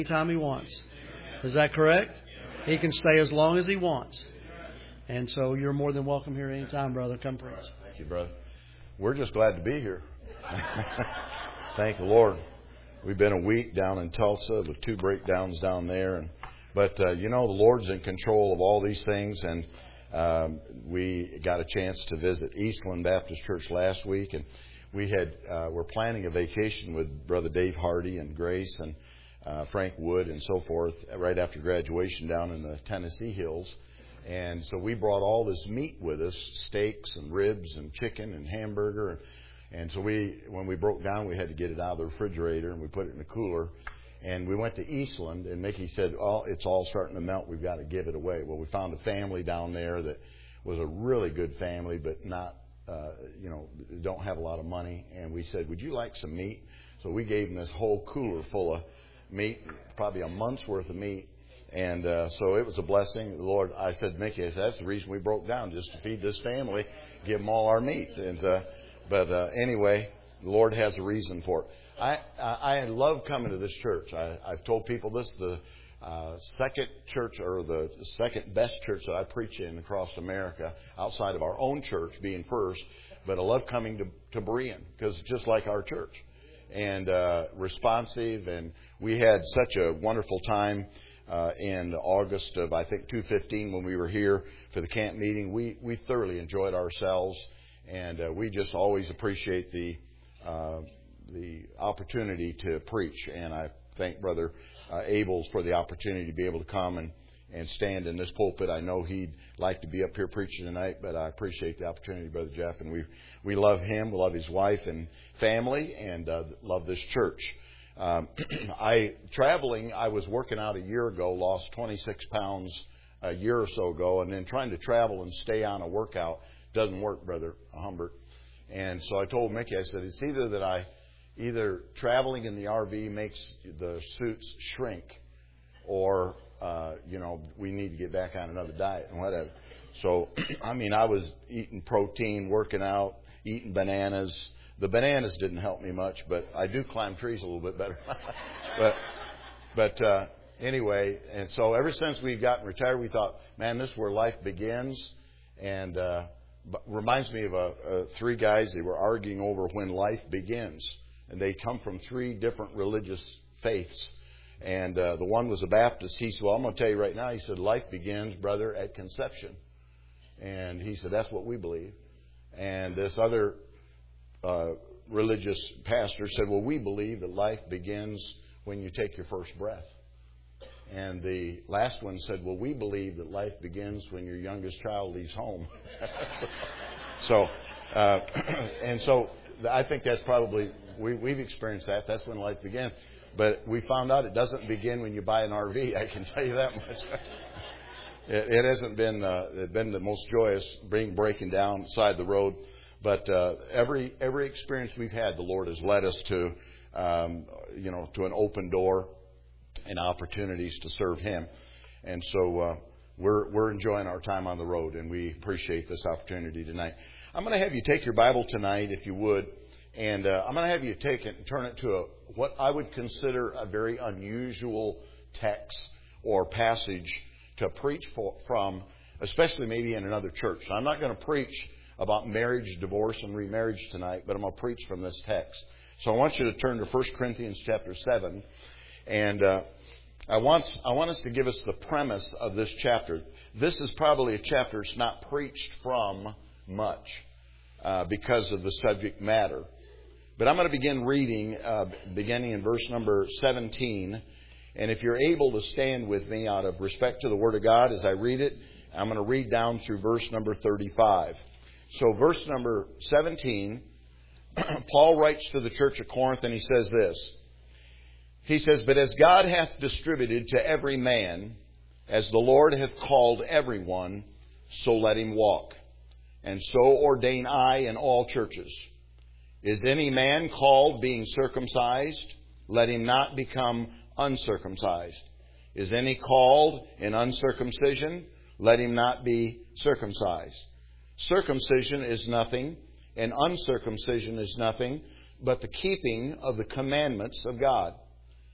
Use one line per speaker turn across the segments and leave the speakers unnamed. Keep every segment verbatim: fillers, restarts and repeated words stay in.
anytime He wants. Is that correct? He can stay as long as He wants. And so you're more than welcome here anytime, brother. Come preach.
Thank you, brother. We're just glad to be here. Thank the Lord. We've been a week down in Tulsa with two breakdowns down there. and But, uh, you know, the Lord's in control of all these things. And um, we got a chance to visit Eastland Baptist Church last week. And we had uh, we're planning a vacation with Brother Dave Hardy and Grace and uh, Frank Wood and so forth right after graduation down in the Tennessee Hills. And so we brought all this meat with us, steaks and ribs and chicken and hamburger. And so we, when we broke down, we had to get it out of the refrigerator and we put it in the cooler. And we went to Eastland, and Mickey said, "Oh, it's all starting to melt. We've got to give it away." Well, we found a family down there that was a really good family, but not, uh, you know, don't have a lot of money. And we said, "Would you like some meat?" So we gave them this whole cooler full of meat, probably a month's worth of meat. And uh, so it was a blessing. The Lord, I said, Mickey, I said, that's the reason we broke down, just to feed this family, give them all our meat. And uh, But uh, anyway, the Lord has a reason for it. I I, I love coming to this church. I, I've told people this, the uh, second church or the second best church that I preach in across America, outside of our own church being first. But I love coming to, to Berean because it's just like our church. And uh, responsive. And we had such a wonderful time uh, in August of, I think, two fifteen when we were here for the camp meeting. We, we thoroughly enjoyed ourselves. And uh, we just always appreciate the uh, the opportunity to preach. And I thank Brother uh, Abels for the opportunity to be able to come and, and stand in this pulpit. I know he'd like to be up here preaching tonight, but I appreciate the opportunity, Brother Jeff. And we we love him, we love his wife and family, and uh, love this church. Um, I traveling. I was working out a year ago, lost twenty-six pounds a year or so ago, and then trying to travel and stay on a workout doesn't work, Brother Humbert. And so I told Mickey, I said, it's either that I, either traveling in the R V makes the suits shrink, or, uh, you know, we need to get back on another diet and whatever. So, I mean, I was eating protein, working out, eating bananas. The bananas didn't help me much, but I do climb trees a little bit better. but, but uh, anyway, and so ever since we've gotten retired, we thought, man, this is where life begins. And uh, But reminds me of uh, uh, three guys. They were arguing over when life begins, and they come from three different religious faiths. And uh, the one was a Baptist. He said, "Well, I'm going to tell you right now." He said, "Life begins, brother, at conception." And he said, "That's what we believe." And this other uh, religious pastor said, "Well, we believe that life begins when you take your first breath." And the last one said, "Well, we believe that life begins when your youngest child leaves home." so, uh, and so I think that's probably, we, we've experienced that. That's when life begins. But we found out it doesn't begin when you buy an R V. I can tell you that much. it, it hasn't been uh, it been the most joyous being breaking down side the road. But uh, every every experience we've had, the Lord has led us to, um, you know, to an open door and opportunities to serve Him. And so uh, we're we're enjoying our time on the road, and we appreciate this opportunity tonight. I'm going to have you take your Bible tonight, if you would, and uh, I'm going to have you take it and turn it to a, what I would consider a very unusual text or passage to preach for, from, especially maybe in another church. I'm not going to preach about marriage, divorce, and remarriage tonight, but I'm going to preach from this text. So I want you to turn to First Corinthians chapter seven. And uh, I want I want us to give us the premise of this chapter. This is probably a chapter that's not preached from much uh, because of the subject matter. But I'm going to begin reading, uh, beginning in verse number seventeen. And if you're able to stand with me out of respect to the Word of God as I read it, I'm going to read down through verse number thirty-five. So verse number seventeen, Paul writes to the church of Corinth, and he says this. He says, "But as God hath distributed to every man, as the Lord hath called everyone, so let him walk. And so ordain I in all churches. Is any man called being circumcised? Let him not become uncircumcised. Is any called in uncircumcision? Let him not be circumcised. Circumcision is nothing, and uncircumcision is nothing, but the keeping of the commandments of God.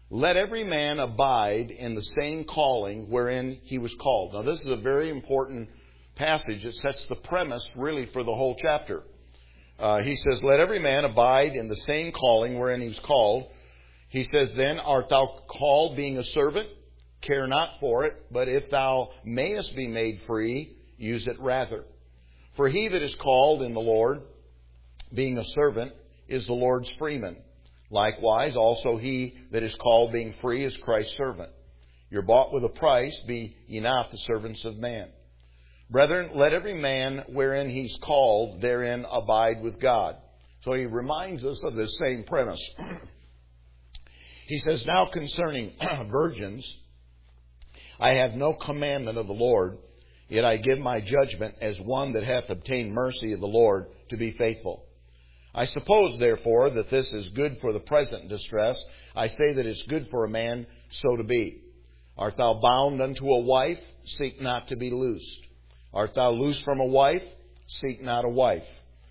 let every man abide in the same calling wherein he was called. Now, this is a very important passage. It sets the premise, really, for the whole chapter. Uh, he says, let every man abide in the same calling wherein he was called. He says, then, art thou called being a servant? Care not for it, but if thou mayest be made free, use it rather. For he that is called in the Lord, being a servant, is the Lord's freeman. Likewise, also he that is called being free is Christ's servant. You're bought with a price, be ye not the servants of man. Brethren, let every man wherein he's called, therein abide with God. So he reminds us of this same premise. He says, now concerning virgins, I have no commandment of the Lord, yet I give my judgment as one that hath obtained mercy of the Lord to be faithful. I suppose, therefore, that this is good for the present distress. I say that it's good for a man so to be. Art thou bound unto a wife? Seek not to be loosed. Art thou loosed from a wife? Seek not a wife.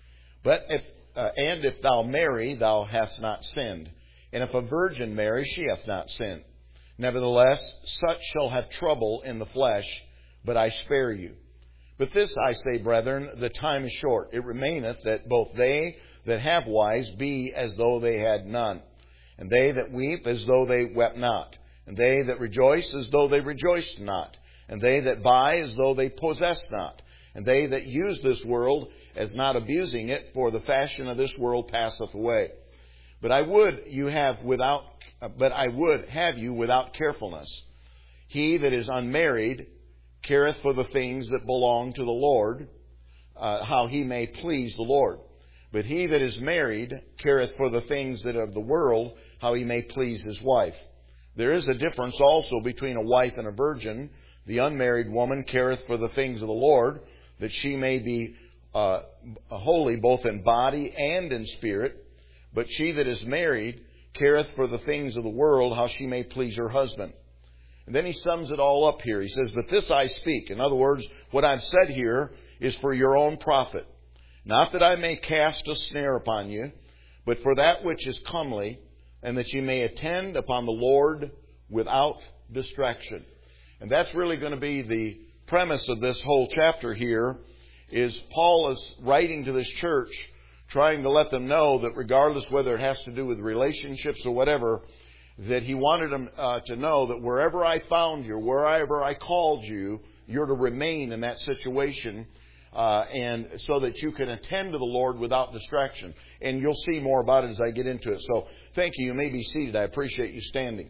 But if, uh, and if thou marry, thou hast not sinned. And if a virgin marry, she hath not sinned. Nevertheless, such shall have trouble in the flesh, but I spare you. But this I say, brethren, the time is short. It remaineth that both they that have wives be as though they had none, and they that weep as though they wept not, and they that rejoice as though they rejoiced not, and they that buy as though they possessed not, and they that use this world as not abusing it, for the fashion of this world passeth away. But I would you have without, but I would have you without carefulness. He that is unmarried careth for the things that belong to the Lord, uh, how he may please the Lord. But he that is married careth for the things that are of the world, how he may please his wife. There is a difference also between a wife and a virgin. The unmarried woman careth for the things of the Lord, that she may be uh, holy both in body and in spirit. But she that is married careth for the things of the world, how she may please her husband. And then he sums it all up here. He says, but this I speak. In other words, what I've said here is for your own profit. Not that I may cast a snare upon you, but for that which is comely, and that you may attend upon the Lord without distraction. And that's really going to be the premise of this whole chapter here, is Paul is writing to this church, trying to let them know that regardless whether it has to do with relationships or whatever, that he wanted them uh, to know that wherever I found you, wherever I called you, you're to remain in that situation. Uh, and so that you can attend to the Lord without distraction. And you'll see more about it as I get into it. So thank you. You may be seated. I appreciate you standing.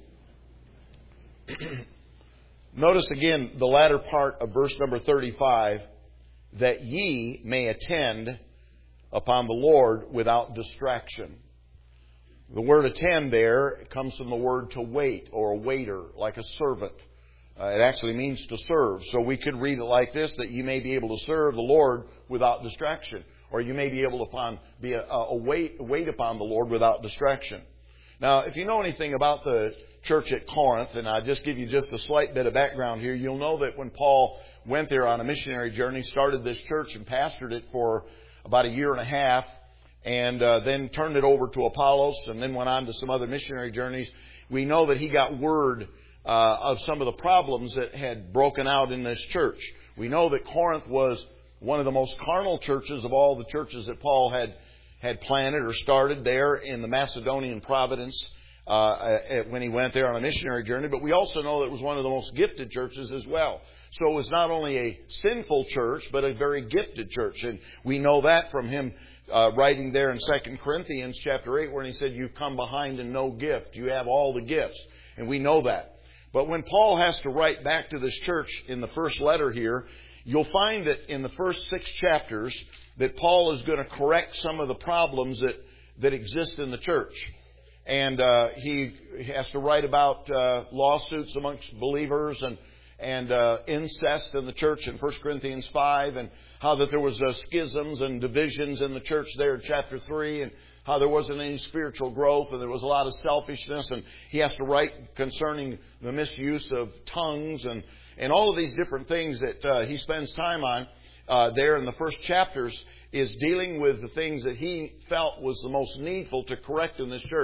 Notice again the latter part of verse number thirty-five, that ye may attend upon the Lord without distraction. The word attend there comes from the word to wait, or a waiter, like a servant. Uh, it actually means to serve. So we could read it like this, that you may be able to serve the Lord without distraction. Or you may be able to upon, be a, a wait, wait upon the Lord without distraction. Now, if you know anything about the church at Corinth, and I'll just give you just a slight bit of background here, you'll know that when Paul went there on a missionary journey, started this church and pastored it for about a year and a half, and uh, then turned it over to Apollos, and then went on to some other missionary journeys, we know that he got word Uh, of some of the problems that had broken out in this church. We know that Corinth was one of the most carnal churches of all the churches that Paul had had planted or started there in the Macedonian province uh, when he went there on a missionary journey. But we also know that it was one of the most gifted churches as well. So it was not only a sinful church, but a very gifted church. And we know that from him uh, writing there in Second Corinthians chapter eight, where he said, you come behind in no gift. You have all the gifts. And we know that. But when Paul has to write back to this church in the first letter here, you'll find that in the first six chapters that Paul is going to correct some of the problems that, that exist in the church. And uh, he has to write about uh, lawsuits amongst believers and, and uh, incest in the church in First Corinthians five, and how that there was uh, schisms and divisions in the church there in chapter three, and how there wasn't any spiritual growth, and there was a lot of selfishness, and he has to write concerning the misuse of tongues and, and all of these different things that uh, he spends time on uh, there in the first chapters, is dealing with the things that he felt was the most needful to correct in this church.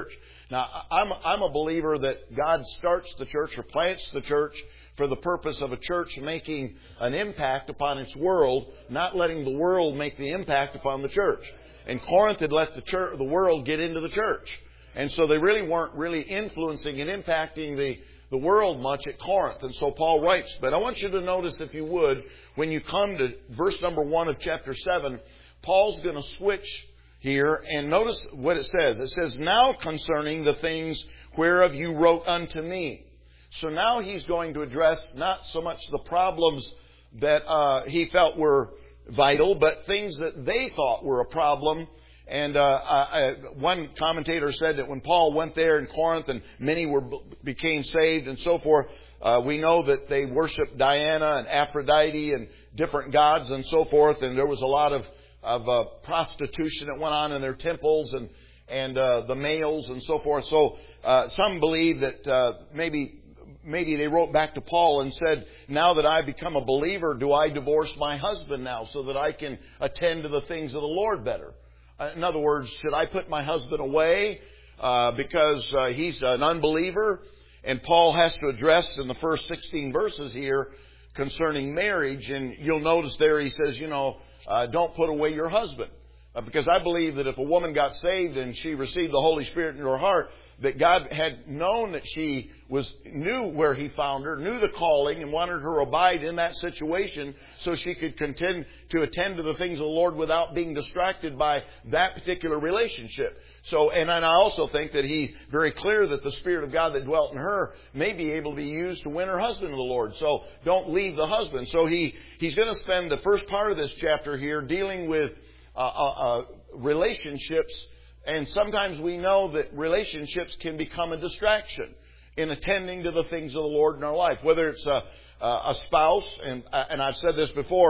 Now, I'm, I'm a believer that God starts the church or plants the church for the purpose of a church making an impact upon its world, not letting the world make the impact upon the church. And Corinth had let the church, the world get into the church. And so they really weren't really influencing and impacting the, the world much at Corinth. And so Paul writes, but I want you to notice, if you would, when you come to verse number one of chapter seven, Paul's going to switch here, and notice what it says. It says, now concerning the things whereof you wrote unto me. So now he's going to address not so much the problems that uh, he felt were vital, but things that they thought were a problem. And uh, I, one commentator said that when Paul went there in Corinth and many were became saved and so forth, uh, we know that they worshiped Diana and Aphrodite and different gods and so forth, and there was a lot of of uh, prostitution that went on in their temples and and uh, the males and so forth. So uh, some believe that uh, maybe maybe they wrote back to Paul and said, now that I've become a believer, do I divorce my husband now so that I can attend to the things of the Lord better? Uh, in other words, should I put my husband away uh, because uh, he's an unbeliever? And Paul has to address in the first sixteen verses here concerning marriage. And you'll notice there he says, you know, Uh, don't put away your husband. Uh, because I believe that if a woman got saved and she received the Holy Spirit in her heart, that God had known that she was knew where He found her, knew the calling, and wanted her to abide in that situation so she could continue to attend to the things of the Lord without being distracted by that particular relationship. So, and I also think that He very clear that the Spirit of God that dwelt in her may be able to be used to win her husband to the Lord. So don't leave the husband. So he he's going to spend the first part of this chapter here dealing with uh, uh, uh, relationships. And sometimes we know that relationships can become a distraction in attending to the things of the Lord in our life. Whether it's a, a spouse, and, and I've said this before,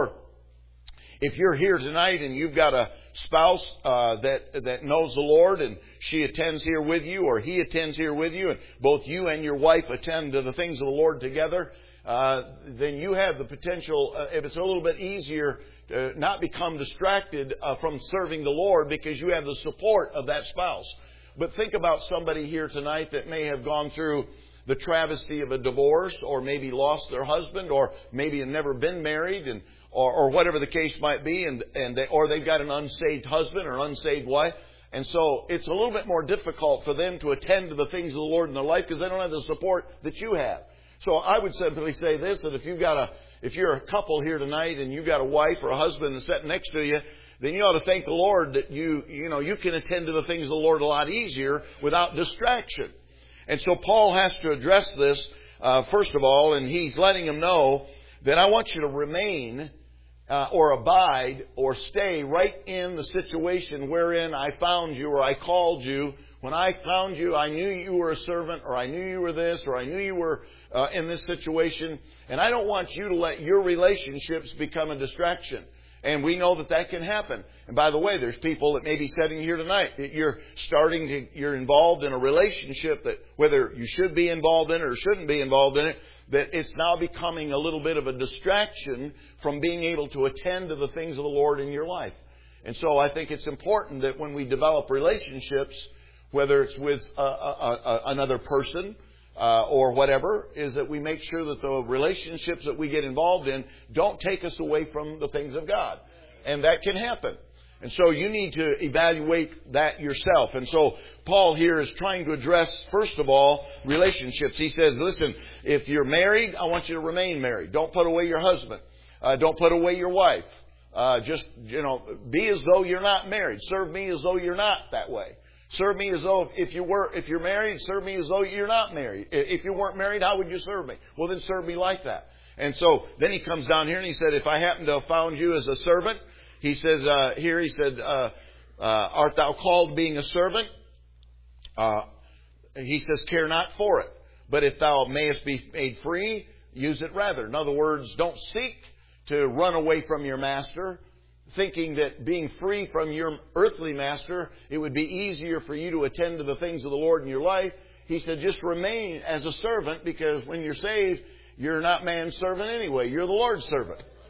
if you're here tonight and you've got a spouse uh, that that knows the Lord and she attends here with you or he attends here with you, and both you and your wife attend to the things of the Lord together, uh, then you have the potential, uh, if it's a little bit easier, to not become distracted uh, from serving the Lord because you have the support of that spouse. But think about somebody here tonight that may have gone through the travesty of a divorce, or maybe lost their husband, or maybe have never been married, and Or, or whatever the case might be, and, and they, or they've got an unsaved husband or an unsaved wife. And so it's a little bit more difficult for them to attend to the things of the Lord in their life because they don't have the support that you have. So I would simply say this, that if you've got a, if you're a couple here tonight and you've got a wife or a husband that's sitting next to you, then you ought to thank the Lord that you, you know, you can attend to the things of the Lord a lot easier without distraction. And so Paul has to address this, uh, first of all, and he's letting them know that I want you to remain Uh, or abide or stay right in the situation wherein I found you or I called you. When I found you, I knew you were a servant, or I knew you were this, or I knew you were uh, in this situation. And I don't want you to let your relationships become a distraction. And we know that that can happen. And by the way, there's people that may be sitting here tonight that you're starting to, you're involved in a relationship that whether you should be involved in it or shouldn't be involved in it, that it's now becoming a little bit of a distraction from being able to attend to the things of the Lord in your life. And so I think it's important that when we develop relationships, whether it's with a, a, a, another person uh, or whatever, is that we make sure that the relationships that we get involved in don't take us away from the things of God. And that can happen. And so you need to evaluate that yourself. And so Paul here is trying to address, first of all, relationships. He says, listen, if you're married, I want you to remain married. Don't put away your husband. Uh, don't put away your wife. Uh, just, you know, be as though you're not married. Serve me as though you're not that way. Serve me as though if you were, if you're married, serve me as though you're not married. If you weren't married, how would you serve me? Well, then serve me like that. And so then he comes down here and he said, if I happen to have found you as a servant, he says, uh, here he said, uh, uh, art thou called being a servant? Uh, he says, care not for it. But if thou mayest be made free, use it rather. In other words, don't seek to run away from your master, thinking that being free from your earthly master, it would be easier for you to attend to the things of the Lord in your life. He said, just remain as a servant, because when you're saved, you're not man's servant anyway. You're the Lord's servant.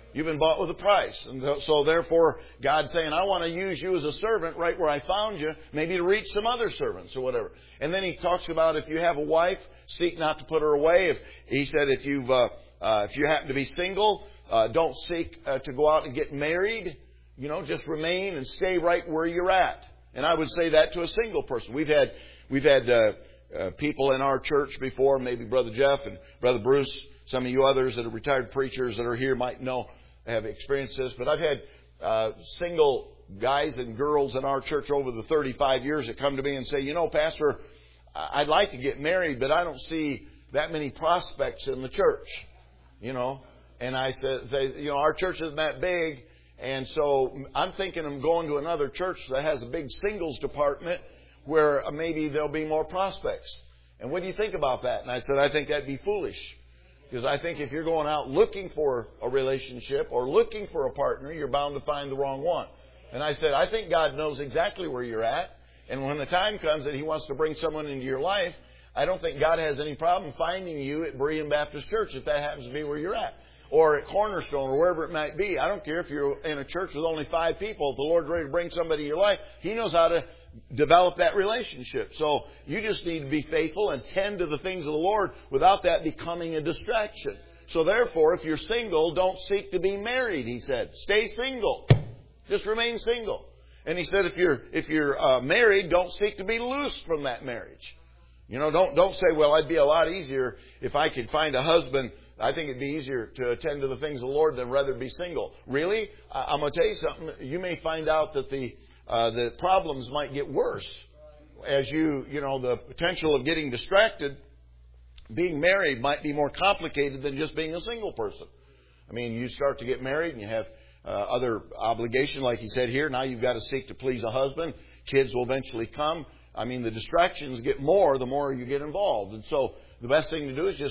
You've been bought with a price. And so therefore, God's saying, I want to use you as a servant right where I found you, maybe to reach some other servants or whatever. And then He talks about if you have a wife, seek not to put her away. If, he said if you've, uh, uh, if you happen to be single, uh, don't seek uh, to go out and get married. You know, just remain and stay right where you're at. And I would say that to a single person. We've had, we've had, uh, uh, people in our church before, maybe Brother Jeff and Brother Bruce, some of you others that are retired preachers that are here might know, have experienced this. But I've had, uh, single guys and girls in our church over the thirty-five years that come to me and say, you know, Pastor, I'd like to get married, but I don't see that many prospects in the church. You know, and I said, say, you know, our church isn't that big. And so I'm thinking of going to another church that has a big singles department where maybe there'll be more prospects. And what do you think about that? And I said, I think that'd be foolish. Because I think if you're going out looking for a relationship or looking for a partner, you're bound to find the wrong one. And I said, I think God knows exactly where you're at. And when the time comes that He wants to bring someone into your life, I don't think God has any problem finding you at Berean Baptist Church if that happens to be where you're at. Or at Cornerstone or wherever it might be. I don't care if you're in a church with only five people. If the Lord's ready to bring somebody in your life, He knows how to develop that relationship. So you just need to be faithful and tend to the things of the Lord without that becoming a distraction. So therefore, if you're single, don't seek to be married, He said. Stay single. Just remain single. And He said if you're if you're uh, married, don't seek to be loosed from that marriage. You know, don't don't say, well, I'd be a lot easier if I could find a husband. I think it'd be easier to attend to the things of the Lord than rather be single. Really? I'm going to tell you something. You may find out that the uh, the problems might get worse as you, you know, the potential of getting distracted. Being married might be more complicated than just being a single person. I mean, you start to get married and you have uh, other obligation, like he said here. Now you've got to seek to please a husband. Kids will eventually come. I mean, the distractions get more the more you get involved. And so the best thing to do is just,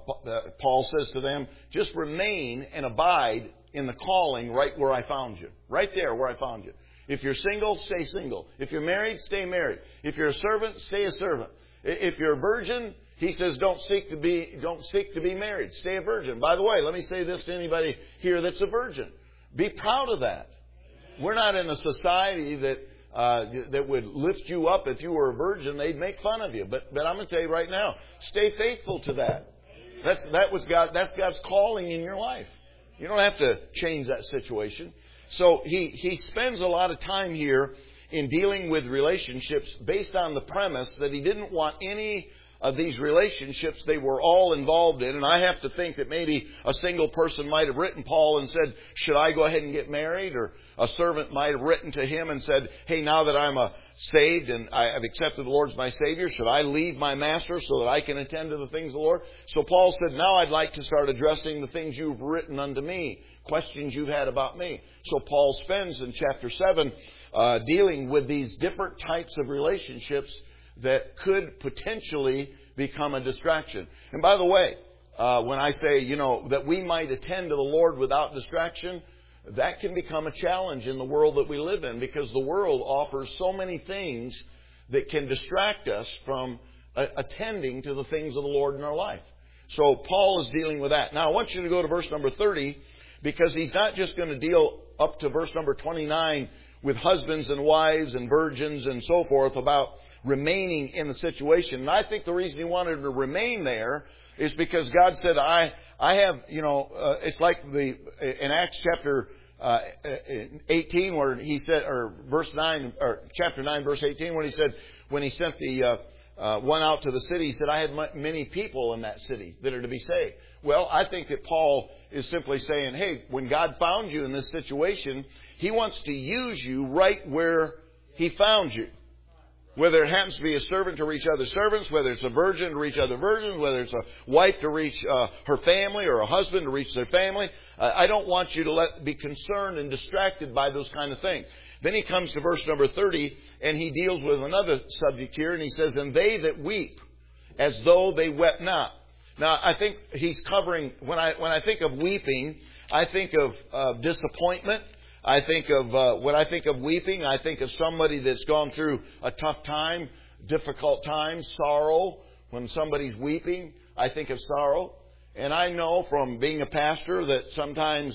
Paul says to them, just remain and abide in the calling right where I found you. Right there where I found you. If you're single, stay single. If you're married, stay married. If you're a servant, stay a servant. If you're a virgin, he says don't seek to be, don't seek to be married. Stay a virgin. By the way, let me say this to anybody here that's a virgin. Be proud of that. We're not in a society that Uh, that would lift you up if you were a virgin. They'd make fun of you. But but I'm going to tell you right now, stay faithful to that. That's that was God. That's God's calling in your life. You don't have to change that situation. So he he spends a lot of time here in dealing with relationships based on the premise that he didn't want any of these relationships they were all involved in. And I have to think that maybe a single person might have written Paul and said, should I go ahead and get married? Or a servant might have written to him and said, hey, now that I'm a saved and I have accepted the Lord as my Savior, should I leave my master so that I can attend to the things of the Lord? So Paul said, now I'd like to start addressing the things you've written unto me, questions you've had about me. So Paul spends in chapter seven uh, dealing with these different types of relationships that could potentially become a distraction. And by the way, uh, when I say, you know, that we might attend to the Lord without distraction, that can become a challenge in the world that we live in, because the world offers so many things that can distract us from uh, attending to the things of the Lord in our life. So Paul is dealing with that. Now I want you to go to verse number thirty, because he's not just going to deal up to verse number twenty-nine with husbands and wives and virgins and so forth about remaining in the situation. And I think the reason he wanted to remain there is because God said, I I have, you know, uh, it's like the in Acts chapter uh, eighteen where he said, or verse nine, or chapter nine, verse eighteen, when he said, when he sent the uh, uh, one out to the city, he said, I had many people in that city that are to be saved. Well, I think that Paul is simply saying, hey, when God found you in this situation, He wants to use you right where He found you. Whether it happens to be a servant to reach other servants, whether it's a virgin to reach other virgins, whether it's a wife to reach uh, her family or a husband to reach their family, uh, I don't want you to let be concerned and distracted by those kind of things. Then he comes to verse number thirty, and he deals with another subject here, and he says, and they that weep as though they wept not. Now, I think he's covering, when I when I think of weeping, I think of uh, disappointment. I think of, uh, when I think of weeping, I think of somebody that's gone through a tough time, difficult time, sorrow. When somebody's weeping, I think of sorrow. And I know from being a pastor that sometimes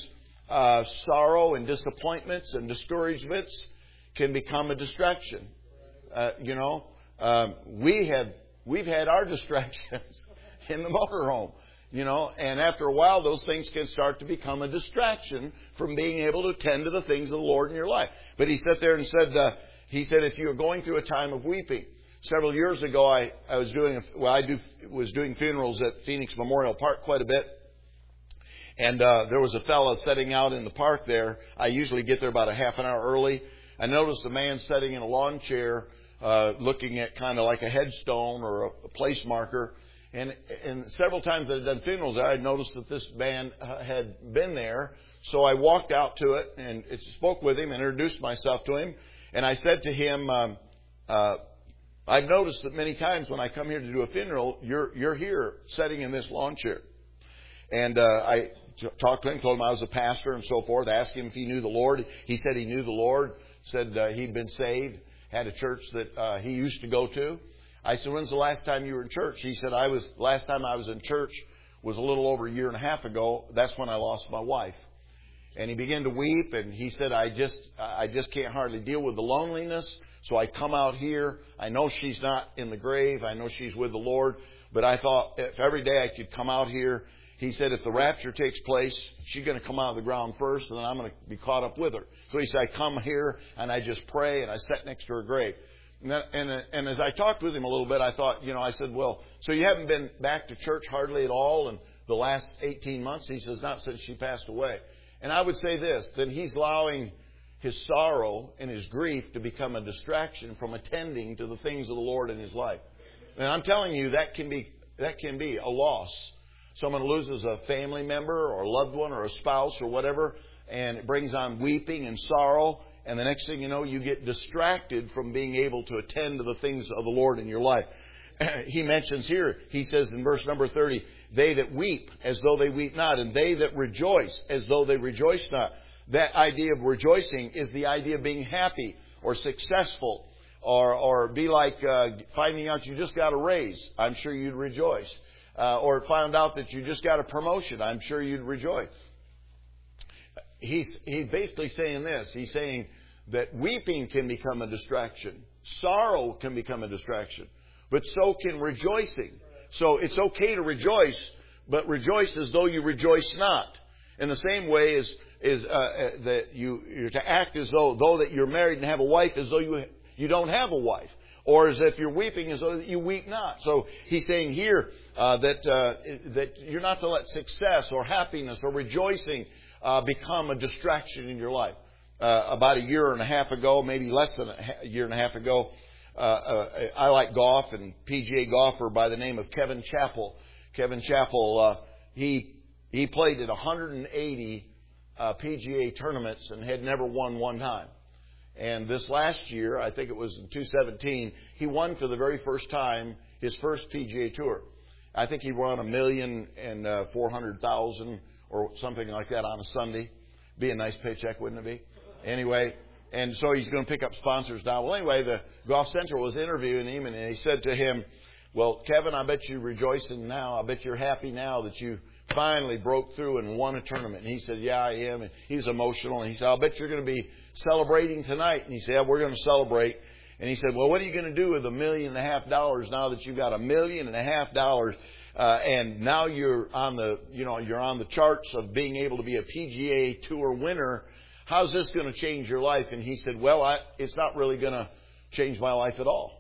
uh, sorrow and disappointments and discouragements can become a distraction. Uh, you know, um, we have we've had our distractions in the motorhome. You know, and after a while, those things can start to become a distraction from being able to attend to the things of the Lord in your life. But he sat there and said, uh, he said, if you're going through a time of weeping. Several years ago, I, I was doing, a, well, I do, was doing funerals at Phoenix Memorial Park quite a bit. And uh, there was a fellow sitting out in the park there. I usually get there about a half an hour early. I noticed a man sitting in a lawn chair, uh, looking at kind of like a headstone or a, a place marker. And, and several times that I'd done funerals, I had noticed that this man had been there. So I walked out to it and spoke with him and introduced myself to him. And I said to him, um, uh, I've noticed that many times when I come here to do a funeral, you're you're here sitting in this lawn chair. And uh, I talked to him, told him I was a pastor and so forth, asked him if he knew the Lord. He said he knew the Lord, said uh, he'd been saved, had a church that uh, he used to go to. I said, when's the last time you were in church? He said, I was, last time I was in church was a little over a year and a half ago. That's when I lost my wife. And he began to weep, and he said, I just, I just can't hardly deal with the loneliness. So I come out here. I know she's not in the grave. I know she's with the Lord. But I thought if every day I could come out here, he said, if the rapture takes place, she's going to come out of the ground first, and then I'm going to be caught up with her. So he said, I come here, and I just pray, and I sit next to her grave. And, and, and as I talked with him a little bit, I thought, you know, I said, well, so you haven't been back to church hardly at all in the last eighteen months? He says, not since she passed away. And I would say this, that he's allowing his sorrow and his grief to become a distraction from attending to the things of the Lord in his life. And I'm telling you, that can be that can be a loss. Someone loses a family member or a loved one or a spouse or whatever, and it brings on weeping and sorrow. And the next thing you know, you get distracted from being able to attend to the things of the Lord in your life. He mentions here, he says in verse number thirty, they that weep as though they weep not, and they that rejoice as though they rejoice not. That idea of rejoicing is the idea of being happy or successful, or or be like uh, finding out you just got a raise. I'm sure you'd rejoice. Uh, or found out that you just got a promotion. I'm sure you'd rejoice. He's, he's basically saying this. He's saying that weeping can become a distraction. Sorrow can become a distraction. But so can rejoicing. So it's okay to rejoice, but rejoice as though you rejoice not. In the same way as, is uh, that you, you're to act as though, though that you're married and have a wife, as though you, you don't have a wife. Or as if you're weeping as though you weep not. So he's saying here uh, that uh, that you're not to let success or happiness or rejoicing uh, become a distraction in your life. Uh, about a year and a half ago, maybe less than a year and a half ago, uh, uh, I like golf, and P G A golfer by the name of Kevin Chappell. Kevin Chappell, uh, he he played at one hundred eighty uh, P G A tournaments and had never won one time. And this last year, I think it was in two seventeen, he won for the very first time his first P G A Tour. I think he won a million and uh, four hundred thousand or something like that on a Sunday. Be a nice paycheck, wouldn't it be? Anyway, and so he's going to pick up sponsors now. Well, anyway, the Golf Central was interviewing him, and he said to him, well, Kevin, I bet you're rejoicing now. I bet you're happy now that you finally broke through and won a tournament. And he said, yeah, I am. And he's emotional. And he said, I'll bet you're going to be celebrating tonight. And he said, yeah, we're going to celebrate. And he said, well, what are you going to do with a million and a half dollars now that you've got a million and a half dollars? Uh, and now you're on the, you know, you're on the charts of being able to be a P G A Tour winner. How's this going to change your life? And he said, well, I, it's not really going to change my life at all.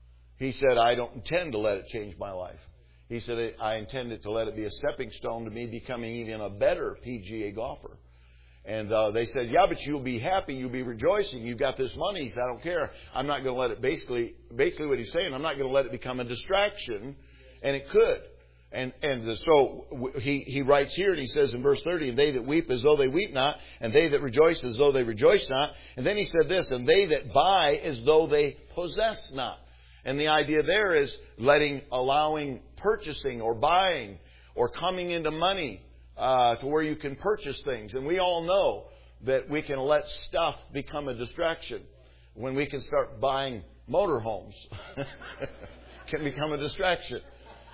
He said, I don't intend to let it change my life. He said, I intended to let it be a stepping stone to me becoming even a better P G A golfer. And uh, they said, yeah, but you'll be happy, you'll be rejoicing, you've got this money. He said, I don't care. I'm not going to let it, basically, basically what he's saying, I'm not going to let it become a distraction. And it could. And and so he, he writes here, and he says in verse thirty, and they that weep as though they weep not, and they that rejoice as though they rejoice not. And then he said this, and they that buy as though they possess not. And the idea there is letting, allowing purchasing or buying or coming into money uh, to where you can purchase things. And we all know that we can let stuff become a distraction. When we can start buying motorhomes, can become a distraction.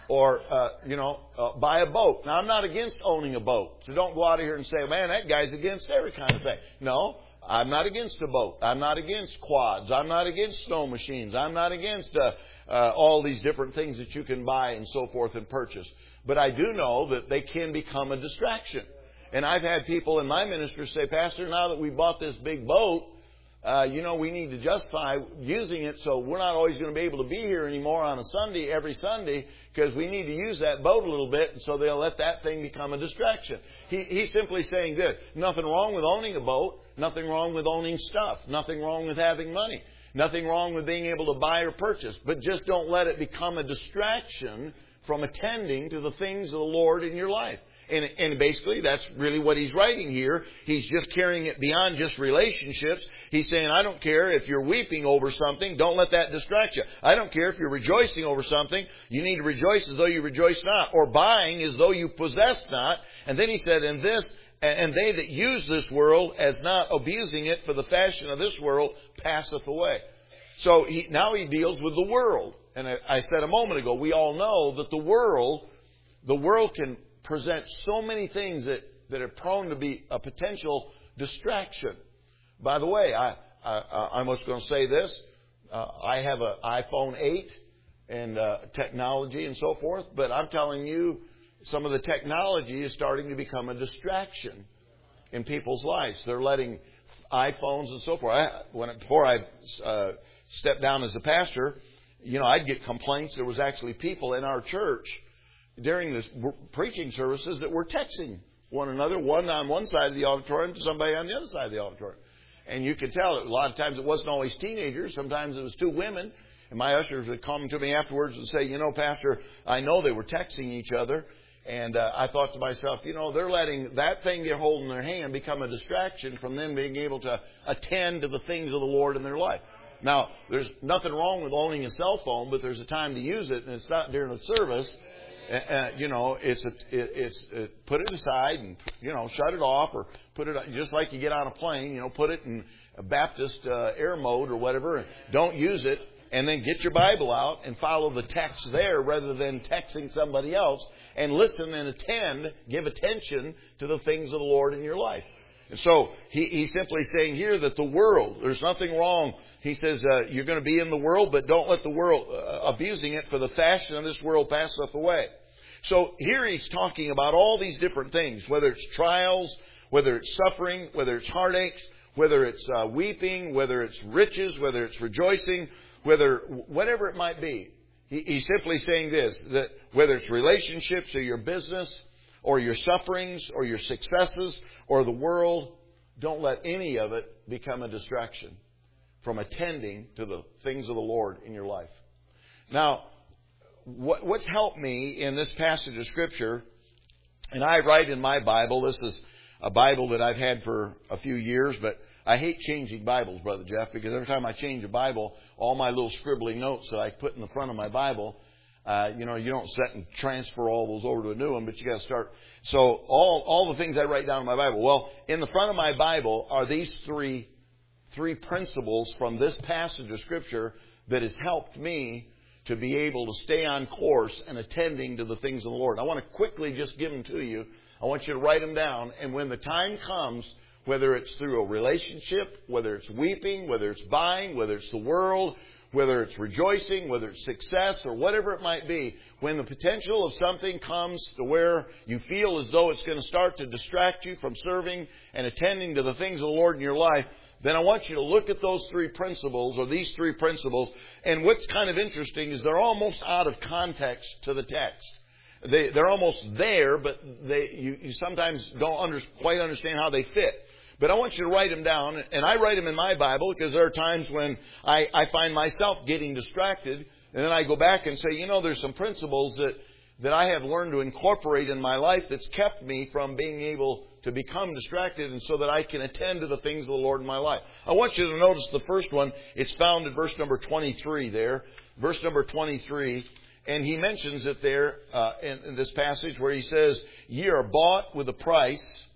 or, uh, you know, uh, buy a boat. Now, I'm not against owning a boat. So don't go out of here and say, man, that guy's against every kind of thing. No, I'm not against a boat. I'm not against quads. I'm not against snow machines. I'm not against uh, uh, all these different things that you can buy and so forth and purchase. But I do know that they can become a distraction. And I've had people in my ministry say, Pastor, now that we bought this big boat, uh, you know, we need to justify using it, so we're not always going to be able to be here anymore on a Sunday, every Sunday, because we need to use that boat a little bit, and so they'll let that thing become a distraction. He, he's simply saying this: nothing wrong with owning a boat, nothing wrong with owning stuff, nothing wrong with having money, nothing wrong with being able to buy or purchase, but just don't let it become a distraction from attending to the things of the Lord in your life. And, and basically, that's really what he's writing here. He's just carrying it beyond just relationships. He's saying, I don't care if you're weeping over something. Don't let that distract you. I don't care if you're rejoicing over something. You need to rejoice as though you rejoice not. Or buying as though you possess not. And then he said, and this, and they that use this world as not abusing it for the fashion of this world passeth away. So he, now he deals with the world. And I, I said a moment ago, we all know that the world, the world can present so many things that, that are prone to be a potential distraction. By the way, I, I, I'm just going to say this. Uh, I have an iPhone eight and uh, technology and so forth, but I'm telling you, some of the technology is starting to become a distraction in people's lives. They're letting iPhones and so forth. I, when, before I uh, stepped down as a pastor, you know, I'd get complaints. There was actually people in our church during the preaching services that were texting one another, one on one side of the auditorium to somebody on the other side of the auditorium. And you could tell it, a lot of times it wasn't always teenagers. Sometimes it was two women. And my ushers would come to me afterwards and say, you know, Pastor, I know they were texting each other. And uh, I thought to myself, you know, they're letting that thing they're holding in their hand become a distraction from them being able to attend to the things of the Lord in their life. Now, there's nothing wrong with owning a cell phone, but there's a time to use it, and it's not during the service. Uh, you know, it's a, it, it's uh, put it aside and, you know, shut it off, or put it just like you get on a plane. You know, put it in a Baptist uh, air mode or whatever, and don't use it. And then get your Bible out and follow the text there rather than texting somebody else, and listen and attend, give attention to the things of the Lord in your life. And so he, he's simply saying here that the world, there's nothing wrong. He says, uh, you're going to be in the world, but don't let the world, uh, abusing it, for the fashion of this world passeth away. So here he's talking about all these different things, whether it's trials, whether it's suffering, whether it's heartaches, whether it's uh, weeping, whether it's riches, whether it's rejoicing, whether, whatever it might be. He, he's simply saying this, that whether it's relationships or your business or your sufferings or your successes or the world, don't let any of it become a distraction from attending to the things of the Lord in your life. Now, what, what's helped me in this passage of Scripture, and I write in my Bible, this is a Bible that I've had for a few years, but I hate changing Bibles, Brother Jeff, because every time I change a Bible, all my little scribbly notes that I put in the front of my Bible, uh, you know, you don't set and transfer all those over to a new one, but you got to start. So all all the things I write down in my Bible, well, in the front of my Bible are these three three principles from this passage of Scripture that has helped me to be able to stay on course and attending to the things of the Lord. I want to quickly just give them to you. I want you to write them down, and when the time comes, whether it's through a relationship, whether it's weeping, whether it's buying, whether it's the world, whether it's rejoicing, whether it's success, or whatever it might be, when the potential of something comes to where you feel as though it's going to start to distract you from serving and attending to the things of the Lord in your life, then I want you to look at those three principles, or these three principles. And what's kind of interesting is they're almost out of context to the text. They, they're almost there, but they, you, you sometimes don't under, quite understand how they fit. But I want you to write them down, and I write them in my Bible because there are times when I, I find myself getting distracted, and then I go back and say, you know, there's some principles that, that I have learned to incorporate in my life that's kept me from being able to become distracted, and so that I can attend to the things of the Lord in my life. I want you to notice the first one. It's found in verse number twenty-three there. Verse number twenty-three. And he mentions it there uh, in, in this passage where he says, ye are bought with a price.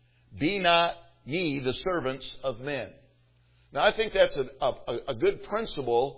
Be not ye the servants of men. Now, I think that's a, a, a good principle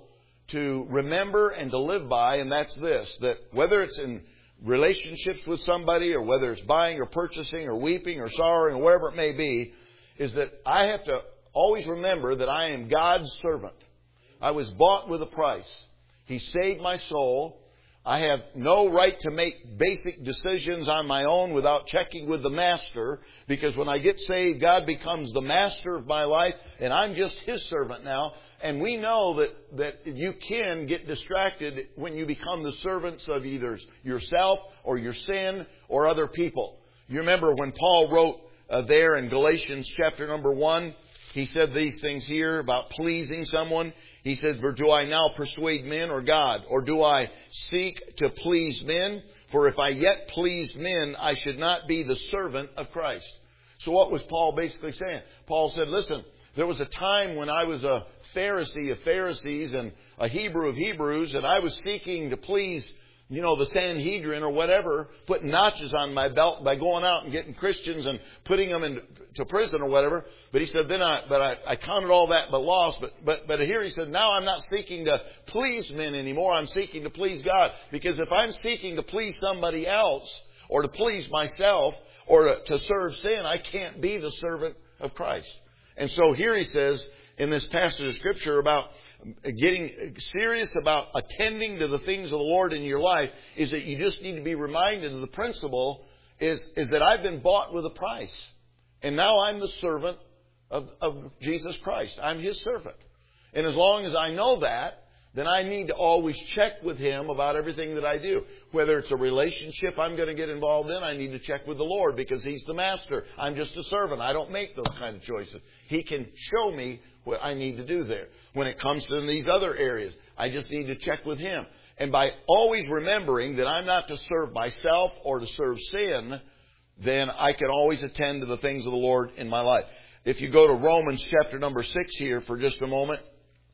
to remember and to live by, and that's this, that whether it's in relationships with somebody or whether it's buying or purchasing or weeping or sorrowing or whatever it may be, is that I have to always remember that I am God's servant. I was bought with a price. He saved my soul. I have no right to make basic decisions on my own without checking with the Master, because when I get saved, God becomes the Master of my life, and I'm just His servant now. And we know that, that you can get distracted when you become the servants of either yourself or your sin or other people. You remember when Paul wrote uh, there in Galatians chapter number one, he said these things here about pleasing someone. He said, "For do I now persuade men or God? Or do I seek to please men? For if I yet pleased men, I should not be the servant of Christ." So what was Paul basically saying? Paul said, listen, there was a time when I was a Pharisee of Pharisees and a Hebrew of Hebrews, and I was seeking to please, you know, the Sanhedrin or whatever, putting notches on my belt by going out and getting Christians and putting them into prison or whatever. But he said, then I, but I, I counted all that but lost. But, but, but here he said, now I'm not seeking to please men anymore. I'm seeking to please God. Because if I'm seeking to please somebody else or to please myself or to, to serve sin, I can't be the servant of Christ. And so here he says in this passage of Scripture about getting serious about attending to the things of the Lord in your life is that you just need to be reminded of the principle is, is that I've been bought with a price. And now I'm the servant of, of Jesus Christ. I'm His servant. And as long as I know that, then I need to always check with Him about everything that I do. Whether it's a relationship I'm going to get involved in, I need to check with the Lord because He's the master. I'm just a servant. I don't make those kind of choices. He can show me what I need to do there. When it comes to these other areas, I just need to check with Him. And by always remembering that I'm not to serve myself or to serve sin, then I can always attend to the things of the Lord in my life. If you go to Romans chapter number six here for just a moment,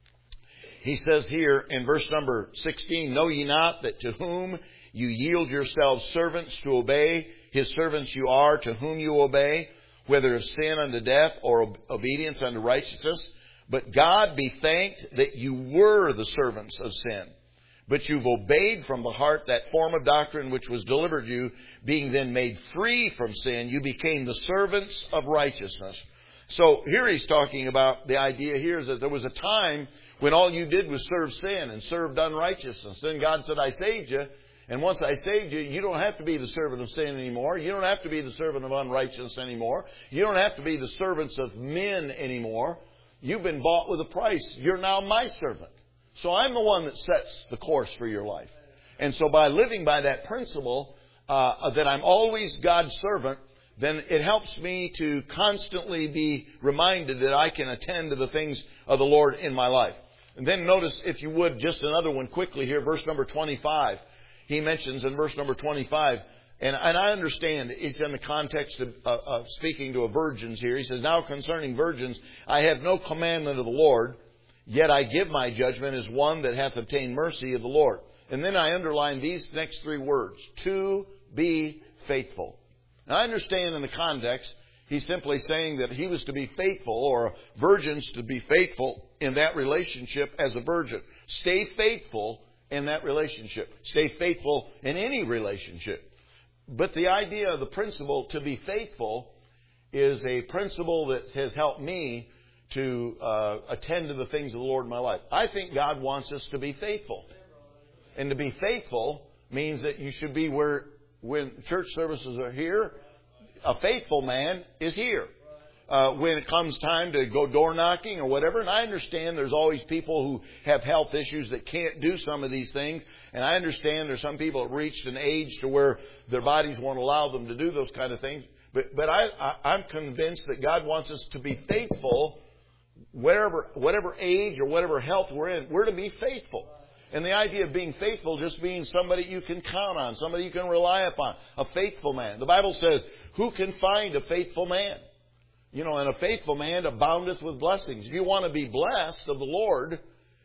he says here in verse number sixteen, "Know ye not that to whom you yield yourselves servants to obey, His servants you are to whom you obey, whether of sin unto death or obedience unto righteousness? But God be thanked that you were the servants of sin. But you've obeyed from the heart that form of doctrine which was delivered you, being then made free from sin, you became the servants of righteousness." So here he's talking about the idea here is that there was a time when all you did was serve sin and served unrighteousness. Then God said, I saved you. And once I saved you, you don't have to be the servant of sin anymore. You don't have to be the servant of unrighteousness anymore. You don't have to be the servants of men anymore. You've been bought with a price. You're now my servant. So I'm the one that sets the course for your life. And so by living by that principle, uh, that I'm always God's servant, then it helps me to constantly be reminded that I can attend to the things of the Lord in my life. And then notice, if you would, just another one quickly here, verse number twenty-five. He mentions in verse number twenty-five, and, and I understand it's in the context of, uh, of speaking to a virgins here. He says, "Now concerning virgins, I have no commandment of the Lord, yet I give my judgment as one that hath obtained mercy of the Lord." And then I underline these next three words, "to be faithful." Now I understand in the context, he's simply saying that he was to be faithful, or virgins to be faithful in that relationship as a virgin. Stay faithful in that relationship. Stay faithful in any relationship. But the idea of the principle to be faithful is a principle that has helped me to uh, attend to the things of the Lord in my life. I think God wants us to be faithful. And to be faithful means that you should be where, when church services are here, a faithful man is here. Uh, when it comes time to go door knocking or whatever. And I understand there's always people who have health issues that can't do some of these things. And I understand there's some people that have reached an age to where their bodies won't allow them to do those kind of things. But, but I, I, I'm convinced that God wants us to be faithful whatever, whatever age or whatever health we're in. We're to be faithful. And the idea of being faithful just means somebody you can count on, somebody you can rely upon, a faithful man. The Bible says, who can find a faithful man? You know, and a faithful man aboundeth with blessings. If you want to be blessed of the Lord,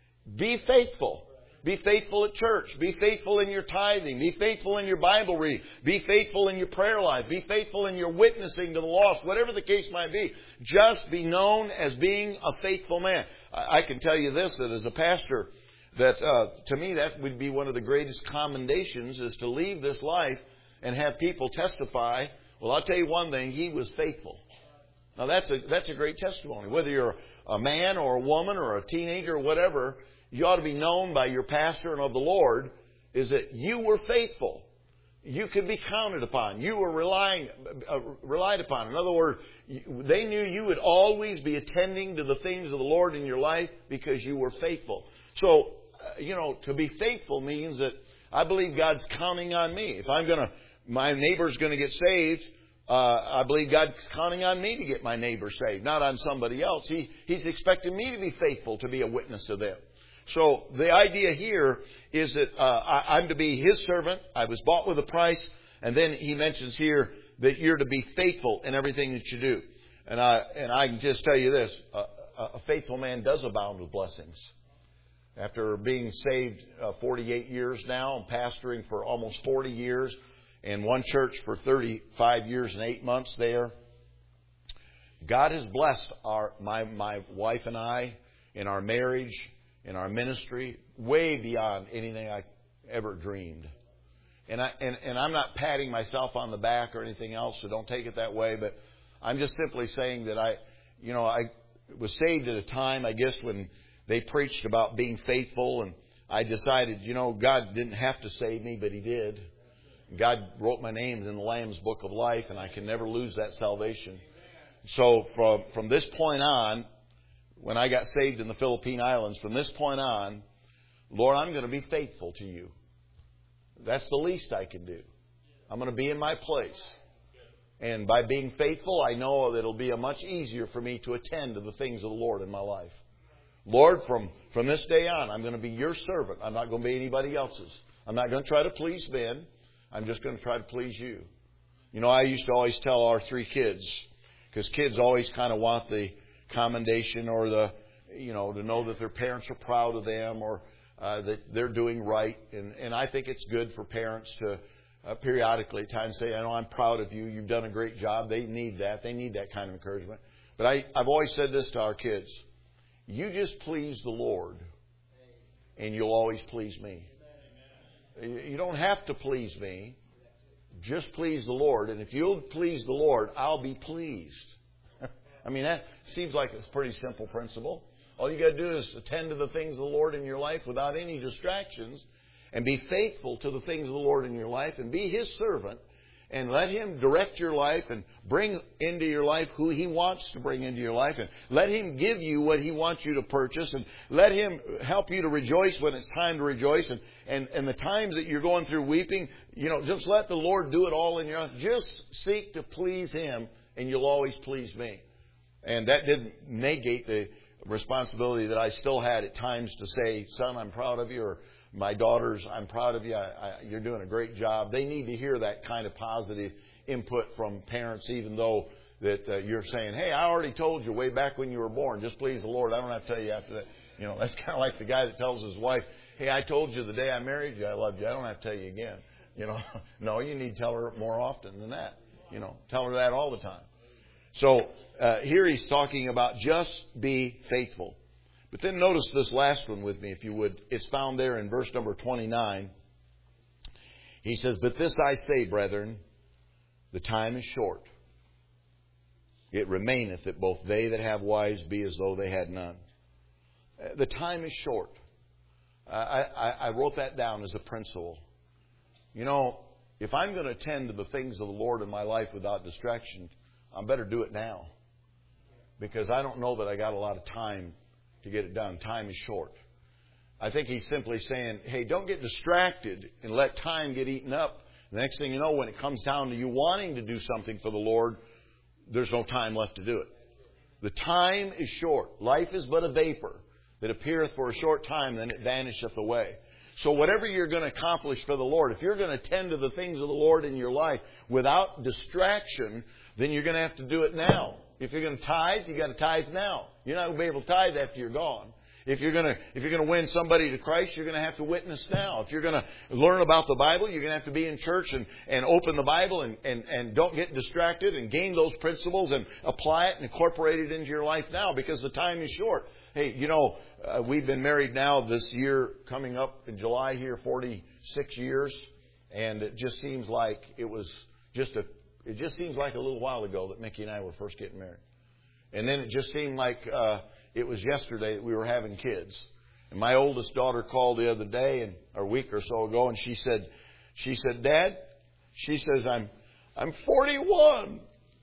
be faithful. Be faithful at church. Be faithful in your tithing. Be faithful in your Bible reading. Be faithful in your prayer life. Be faithful in your witnessing to the lost. Whatever the case might be, just be known as being a faithful man. I can tell you this, that as a pastor, that uh, to me that would be one of the greatest commendations, is to leave this life and have people testify, well, I'll tell you one thing, he was faithful. Now that's a that's a great testimony. Whether you're a man or a woman or a teenager or whatever, you ought to be known by your pastor and of the Lord is that you were faithful. You could be counted upon. You were relying uh, relied upon. In other words, they knew you would always be attending to the things of the Lord in your life because you were faithful. So, uh, you know, to be faithful means that I believe God's counting on me. If I'm going to, my neighbor's going to get saved, uh, I believe God's counting on me to get my neighbor saved, not on somebody else. He, he's expecting me to be faithful, to be a witness to them. So the idea here is that uh, I, I'm to be His servant. I was bought with a price. And then He mentions here that you're to be faithful in everything that you do. And I, and I can just tell you this, a, a faithful man does abound with blessings. After being saved uh, forty-eight years now, and pastoring for almost forty years, in one church for thirty-five years and eight months there, God has blessed our my my wife and I in our marriage, in our ministry, way beyond anything I ever dreamed. And I and, and I'm not patting myself on the back or anything else, so don't take it that way. But I'm just simply saying that I, you know, I was saved at a time, I guess, when they preached about being faithful, and I decided, you know, God didn't have to save me, but He did. God wrote my name in the Lamb's Book of Life, and I can never lose that salvation. So from from this point on, when I got saved in the Philippine Islands, from this point on, Lord, I'm going to be faithful to You. That's the least I can do. I'm going to be in my place. And by being faithful, I know that it'll be a much easier for me to attend to the things of the Lord in my life. Lord, from, from this day on, I'm going to be Your servant. I'm not going to be anybody else's. I'm not going to try to please men. I'm just going to try to please You. You know, I used to always tell our three kids, because kids always kind of want the commendation or the, you know, to know that their parents are proud of them, or uh, that they're doing right. And, and I think it's good for parents to uh, periodically at times say, I know I'm proud of you. You've done a great job. They need that. They need that kind of encouragement. But I, I've always said this to our kids. You just please the Lord, and you'll always please me. You don't have to please me. Just please the Lord. And if you'll please the Lord, I'll be pleased. I mean, that seems like it's a pretty simple principle. All you got to do is attend to the things of the Lord in your life without any distractions, and be faithful to the things of the Lord in your life, and be His servant, and let Him direct your life and bring into your life who He wants to bring into your life. And let Him give you what He wants you to purchase. And let Him help you to rejoice when it's time to rejoice. And, and, and the times that you're going through weeping, you know, just let the Lord do it all in your life. Just seek to please Him, and you'll always please me. And that didn't negate the responsibility that I still had at times to say, son, I'm proud of you, or my daughters, I'm proud of you. I, I, you're doing a great job. They need to hear that kind of positive input from parents, even though that uh, you're saying, hey, I already told you way back when you were born, just please the Lord. I don't have to tell you after that. You know, that's kind of like the guy that tells his wife, hey, I told you the day I married you I loved you. I don't have to tell you again. You know, no, you need to tell her more often than that. You know, tell her that all the time. So uh, here he's talking about just be faithful. But then notice this last one with me, if you would. It's found there in verse number twenty-nine. He says, but this I say, brethren, the time is short. It remaineth that both they that have wives be as though they had none. The time is short. I, I, I wrote that down as a principle. You know, if I'm going to attend to the things of the Lord in my life without distraction, I better do it now. Because I don't know that I got a lot of time to get it done. Time is short. I think he's simply saying, hey, don't get distracted and let time get eaten up. The next thing you know, when it comes down to you wanting to do something for the Lord, there's no time left to do it. The time is short. Life is but a vapor that appeareth for a short time, then it vanisheth away. So whatever you're going to accomplish for the Lord, if you're going to tend to the things of the Lord in your life without distraction, then you're going to have to do it now. If you're going to tithe, you've got to tithe now. You're not going to be able to tithe after you're gone. If you're going to, if you're going to win somebody to Christ, you're going to have to witness now. If you're going to learn about the Bible, you're going to have to be in church and, and open the Bible and, and, and don't get distracted and gain those principles and apply it and incorporate it into your life now because the time is short. Hey, you know, uh, we've been married now this year coming up in July here, forty-six years. And it just seems like it was just a, it just seems like a little while ago that Mickey and I were first getting married. And then it just seemed like, uh, it was yesterday that we were having kids. And my oldest daughter called the other day, and or a week or so ago, and she said, she said, Dad, she says, I'm, I'm forty-one.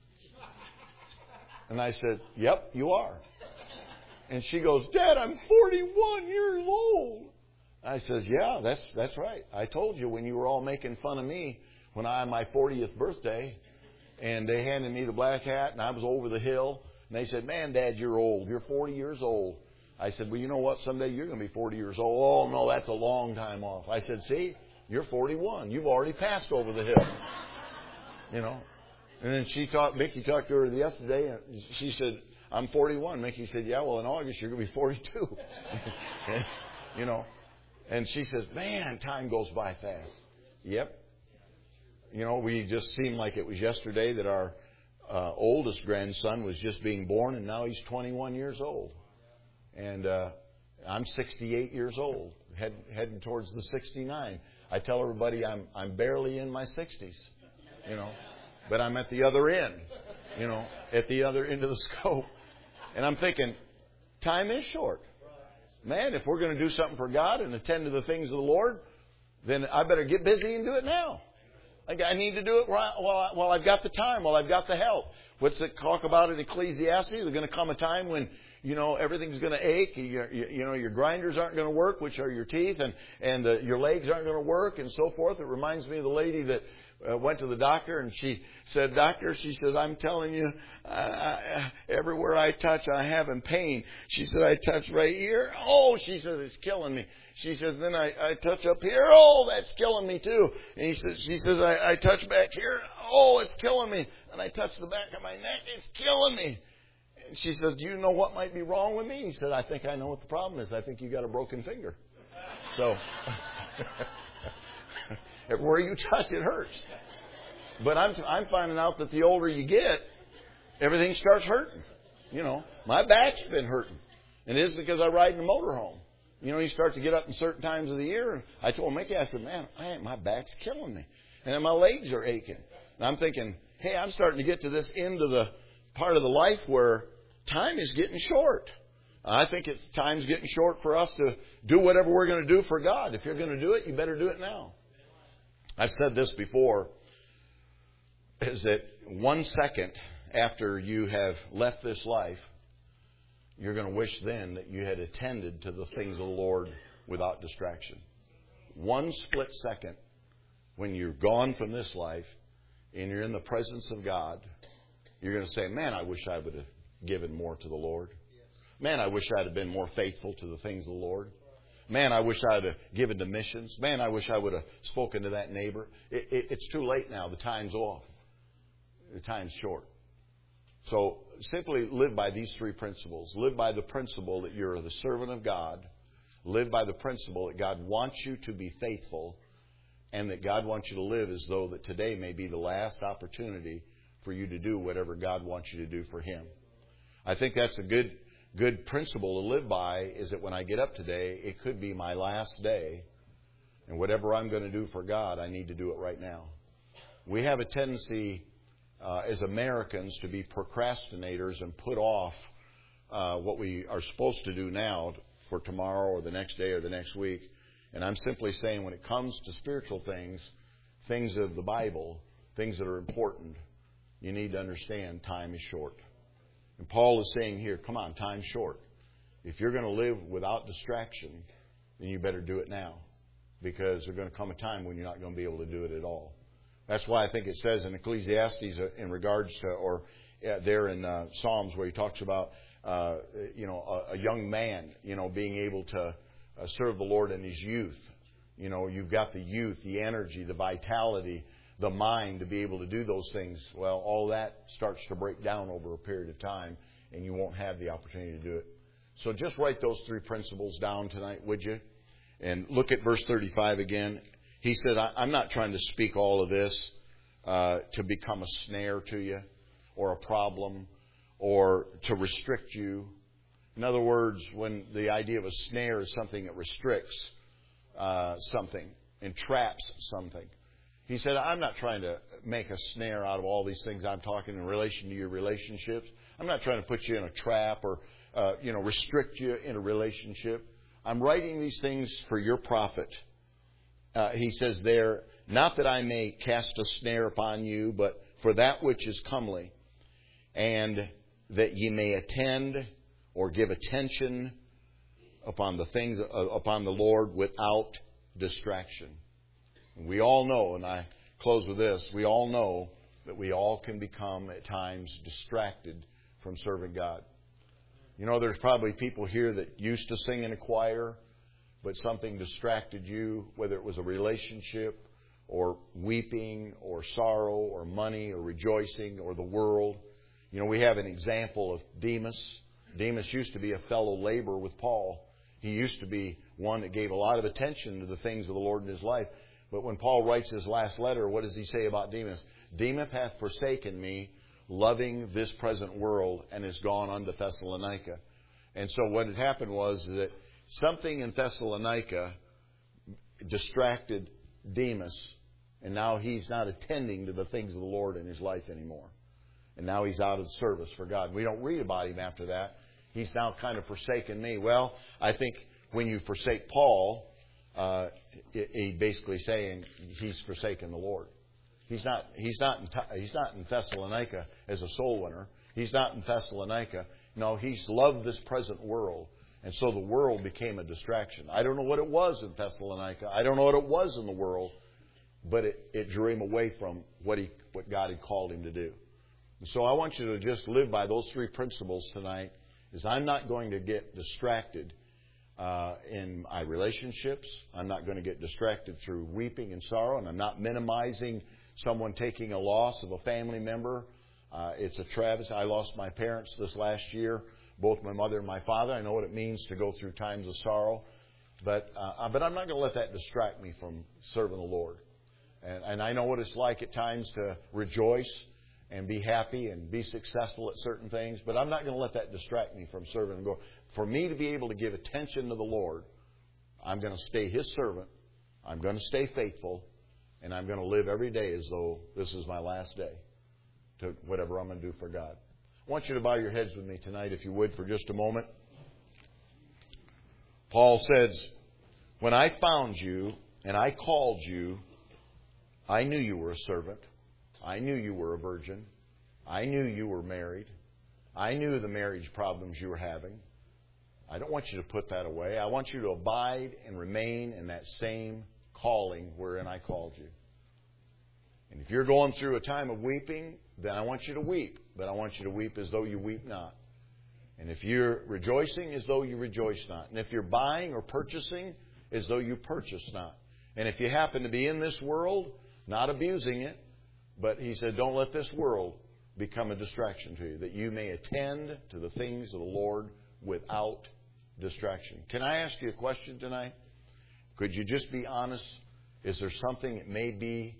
And I said, yep, you are. And she goes, Dad, I'm forty-one years old. I says, yeah, that's, that's right. I told you when you were all making fun of me when I had my fortieth birthday, and they handed me the black hat, and I was over the hill. And they said, man, Dad, you're old. You're forty years old. I said, well, you know what? Someday you're going to be forty years old. Oh, no, that's a long time off. I said, see, you're forty-one. You've already passed over the hill. You know. And then she talked, Mickey talked to her yesterday, and she said, I'm forty-one. Mickey said, yeah, well, in August you're going to be forty-two. You know. And she says, man, time goes by fast. Yep. You know, we just seemed like it was yesterday that our Uh, oldest grandson was just being born, and now he's twenty-one years old. And uh, I'm sixty-eight years old, head, heading towards the sixty-nine. I tell everybody I'm I'm barely in my sixties, you know, but I'm at the other end, you know, at the other end of the scope. And I'm thinking, time is short. Man, if we're going to do something for God and attend to the things of the Lord, then I better get busy and do it now. I need to do it while, while I've got the time, while I've got the help. What's it talk about in Ecclesiastes? There's going to come a time when, you know, everything's going to ache. You, you, you know, your grinders aren't going to work, which are your teeth, and, and the, your legs aren't going to work, and so forth. It reminds me of the lady that uh, went to the doctor, and she said, Doctor, she said, I'm telling you, I, I, everywhere I touch, I have in pain. She said, I touch right here. Oh, she said, it's killing me. She says, then I, I touch up here. Oh, that's killing me too. And he says, she says, I, I touch back here. Oh, it's killing me. And I touch the back of my neck. It's killing me. And she says, do you know what might be wrong with me? He said, I think I know what the problem is. I think you got a broken finger. So, where you touch, it hurts. But I'm, I'm finding out that the older you get, everything starts hurting. You know, my back's been hurting. And it is because I ride in a motorhome. You know, you start to get up in certain times of the year. I told Mickey, I said, man, I, my back's killing me. And then my legs are aching. And I'm thinking, hey, I'm starting to get to this end of the part of the life where time is getting short. I think it's time's getting short for us to do whatever we're going to do for God. If you're going to do it, you better do it now. I've said this before, is that one second after you have left this life, you're going to wish then that you had attended to the things of the Lord without distraction. One split second when you're gone from this life and you're in the presence of God, you're going to say, man, I wish I would have given more to the Lord. Man, I wish I'd have been more faithful to the things of the Lord. Man, I wish I'd have given to missions. Man, I wish I would have spoken to that neighbor. It, it, it's too late now. The time's off. The time's short. So simply live by these three principles. Live by the principle that you're the servant of God. Live by the principle that God wants you to be faithful, and that God wants you to live as though that today may be the last opportunity for you to do whatever God wants you to do for Him. I think that's a good good principle to live by, is that when I get up today, it could be my last day, and whatever I'm going to do for God, I need to do it right now. We have a tendency Uh, as Americans to be procrastinators and put off uh, what we are supposed to do now for tomorrow or the next day or the next week. And I'm simply saying, when it comes to spiritual things, things of the Bible, things that are important, you need to understand time is short. And Paul is saying here, come on, time's short. If you're going to live without distraction, then you better do it now, because there's going to come a time when you're not going to be able to do it at all. That's why I think it says in Ecclesiastes in regards to, or there in uh, Psalms where he talks about, uh, you know, a, a young man, you know, being able to uh, serve the Lord in his youth. You know, you've got the youth, the energy, the vitality, the mind to be able to do those things. Well, all that starts to break down over a period of time, and you won't have the opportunity to do it. So just write those three principles down tonight, would you? And look at verse thirty-five again. He said, I'm not trying to speak all of this uh, to become a snare to you or a problem or to restrict you. In other words, when the idea of a snare is something that restricts uh, something, entraps something. He said, I'm not trying to make a snare out of all these things I'm talking in relation to your relationships. I'm not trying to put you in a trap or, uh, you know, restrict you in a relationship. I'm writing these things for your profit. Uh, he says there, not that I may cast a snare upon you, but for that which is comely, and that ye may attend or give attention upon the things, uh, upon the Lord without distraction. We all know, and I close with this, we all know that we all can become at times distracted from serving God. You know, there's probably people here that used to sing in a choir, but something distracted you, whether it was a relationship or weeping or sorrow or money or rejoicing or the world. You know, we have an example of Demas. Demas used to be a fellow laborer with Paul. He used to be one that gave a lot of attention to the things of the Lord in his life. But when Paul writes his last letter, what does he say about Demas? Demas hath forsaken me, loving this present world, and is gone unto Thessalonica. And so what had happened was that something in Thessalonica distracted Demas, and now he's not attending to the things of the Lord in his life anymore. And now he's out of service for God. We don't read about him after that. He's now kind of forsaken me. Well, I think when you forsake Paul, uh, he basically saying he's forsaken the Lord. He's not. He's not. In, he's not in Thessalonica as a soul winner. He's not in Thessalonica. No, he's loved this present world, and so the world became a distraction. I don't know what it was in Thessalonica. I don't know what it was in the world, but it, it drew him away from what he, what God had called him to do. And so I want you to just live by those three principles tonight. Is I'm not going to get distracted uh, in my relationships. I'm not going to get distracted through weeping and sorrow, and I'm not minimizing someone taking a loss of a family member. Uh, it's a travesty. I lost my parents this last year, both my mother and my father. I know what it means to go through times of sorrow, but uh, but I'm not going to let that distract me from serving the Lord. And, and I know what it's like at times to rejoice and be happy and be successful at certain things, but I'm not going to let that distract me from serving the Lord. For me to be able to give attention to the Lord, I'm going to stay His servant. I'm going to stay faithful, and I'm going to live every day as though this is my last day to whatever I'm going to do for God. I want you to bow your heads with me tonight, if you would, for just a moment. Paul says, when I found you and I called you, I knew you were a servant. I knew you were a virgin. I knew you were married. I knew the marriage problems you were having. I don't want you to put that away. I want you to abide and remain in that same calling wherein I called you. And if you're going through a time of weeping, then I want you to weep. But I want you to weep as though you weep not. And if you're rejoicing, as though you rejoice not. And if you're buying or purchasing, as though you purchase not. And if you happen to be in this world, not abusing it, but he said, don't let this world become a distraction to you, that you may attend to the things of the Lord without distraction. Can I ask you a question tonight? Could you just be honest? Is there something that may be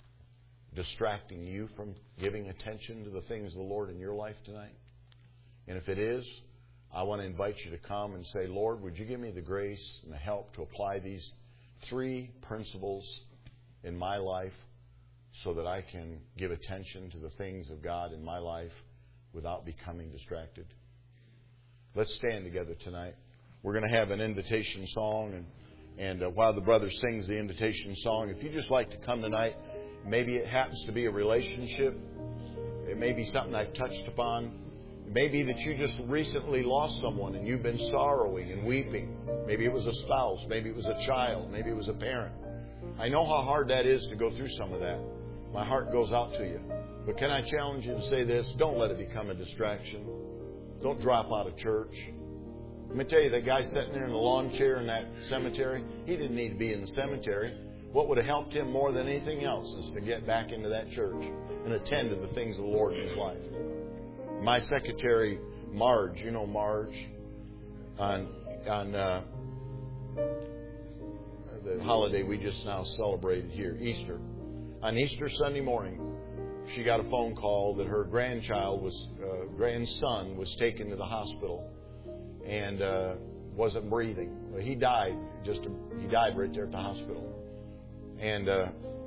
distracting you from giving attention to the things of the Lord in your life tonight? And if it is, I want to invite you to come and say, Lord, would you give me the grace and the help to apply these three principles in my life so that I can give attention to the things of God in my life without becoming distracted. Let's stand together tonight. We're going to have an invitation song, and, and uh, while the brother sings the invitation song, if you just like to come tonight, maybe it happens to be a relationship. It may be something I've touched upon. It may be that you just recently lost someone and you've been sorrowing and weeping. Maybe it was a spouse. Maybe it was a child. Maybe it was a parent. I know how hard that is to go through some of that. My heart goes out to you. But can I challenge you to say this? Don't let it become a distraction. Don't drop out of church. Let me tell you, that guy sitting there in the lawn chair in that cemetery, he didn't need to be in the cemetery. What would have helped him more than anything else is to get back into that church and attend to the things of the Lord in his life. My secretary, Marge, you know Marge, on on uh, the holiday we just now celebrated here, Easter. On Easter Sunday morning, she got a phone call that her grandchild was uh, grandson was taken to the hospital and uh, wasn't breathing. Well, he died. Just he died right there at the hospital. And uh,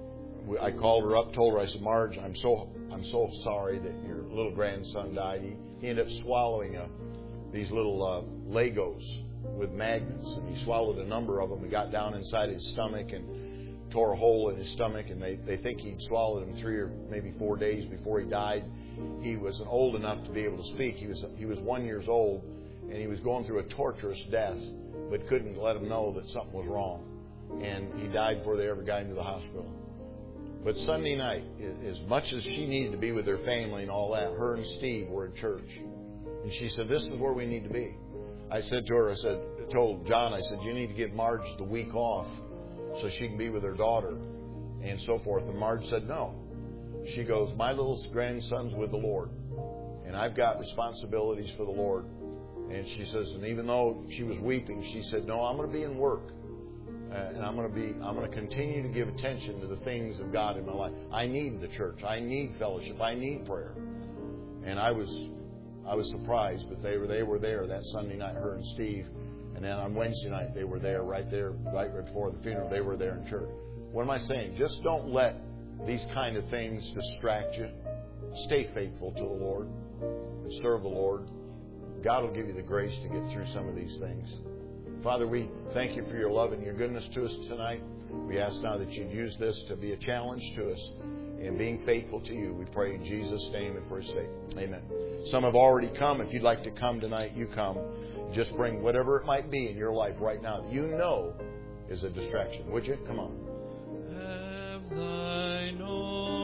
I called her up, told her, I said, Marge, I'm so I'm so sorry that your little grandson died. He, he ended up swallowing a, these little uh, Legos with magnets, and he swallowed a number of them and got down inside his stomach and tore a hole in his stomach, and they, they think he'd swallowed them three or maybe four days before he died. He wasn't old enough to be able to speak. He was he was one years old, and he was going through a torturous death, but couldn't let him know that something was wrong. And he died before they ever got into the hospital. But Sunday night, as much as she needed to be with her family and all that, her and Steve were in church. And she said, this is where we need to be. I said to her, I said, I told John, I said, you need to give Marge the week off so she can be with her daughter and so forth. And Marge said, no. She goes, my little grandson's with the Lord, and I've got responsibilities for the Lord. And she says, and even though she was weeping, she said, no, I'm going to be in work. Uh, and I'm going to be, I'm going to continue to give attention to the things of God in my life. I need the church. I need fellowship. I need prayer. And I was, I was surprised, but they were, they were there that Sunday night, her and Steve. And then on Wednesday night, they were there right there, right, right before the funeral. They were there in church. What am I saying? Just don't let these kind of things distract you. Stay faithful to the Lord and serve the Lord. God will give you the grace to get through some of these things. Father, we thank you for your love and your goodness to us tonight. We ask now that you'd use this to be a challenge to us in being faithful to you. We pray in Jesus' name and for his sake. Amen. Some have already come. If you'd like to come tonight, you come. Just bring whatever it might be in your life right now that you know is a distraction. Would you? Come on.
Have thine own